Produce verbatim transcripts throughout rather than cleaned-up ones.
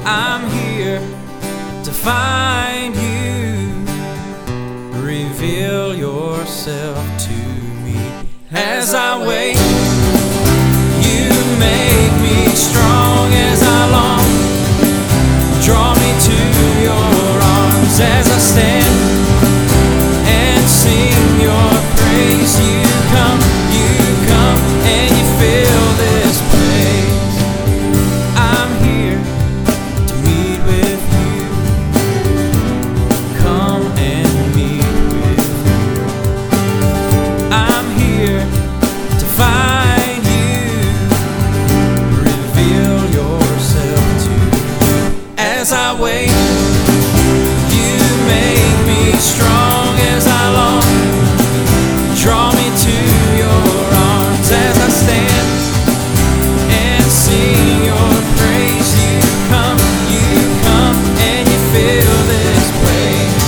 I'm here to find you. Reveal yourself to me as I wait. You make me strong as I long. Draw me to your arms as I stand and sing your praise. You come, you come, and you fill this place. I'm here to meet with you. Come and meet with me. I'm here to find you. Reveal yourself to me as I wait. You make me strong as I long. Draw me to your arms as I stand and sing your praise. You come, you come, and you fill this place.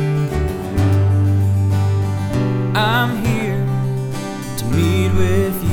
I'm here to meet with you.